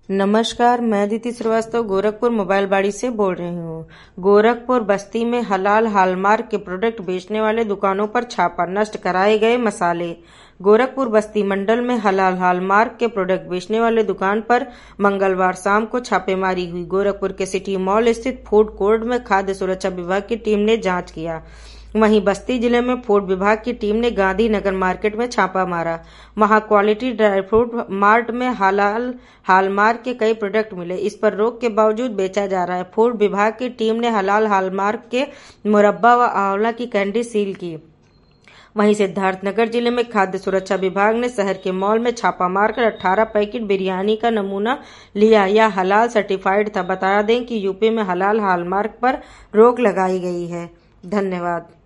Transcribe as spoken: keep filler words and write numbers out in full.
नमस्कार, मैं अदिति श्रीवास्तव गोरखपुर मोबाइल बाड़ी से बोल रही हूँ। गोरखपुर बस्ती में हलाल हॉलमार्क के प्रोडक्ट बेचने वाले दुकानों पर छापा, नष्ट कराए गए मसाले। गोरखपुर बस्ती मंडल में हलाल हॉलमार्क के प्रोडक्ट बेचने वाले दुकान पर मंगलवार शाम को छापेमारी हुई। गोरखपुर के सिटी मॉल स्थित फूड कोर्ट में खाद्य सुरक्षा विभाग की टीम ने जांच किया। वहीं बस्ती जिले में फूड विभाग की टीम ने गांधीनगर मार्केट में छापा मारा। वहां क्वालिटी ड्राई फ्रूट मार्ट में हलाल हॉलमार्क के कई प्रोडक्ट मिले। इस पर रोक के बावजूद बेचा जा रहा है। फूड विभाग की टीम ने हलाल हॉलमार्क के मुरब्बा व आंवला की कैंडी सील की। वहीं सिद्धार्थनगर जिले में खाद्य सुरक्षा विभाग ने शहर के मॉल में छापा मारकर अठारह पैकेट बिरयानी का नमूना लिया। यह हलाल सर्टिफाइड था। बता दें कि यूपी में हलाल हॉलमार्क पर रोक लगाई गई है। धन्यवाद।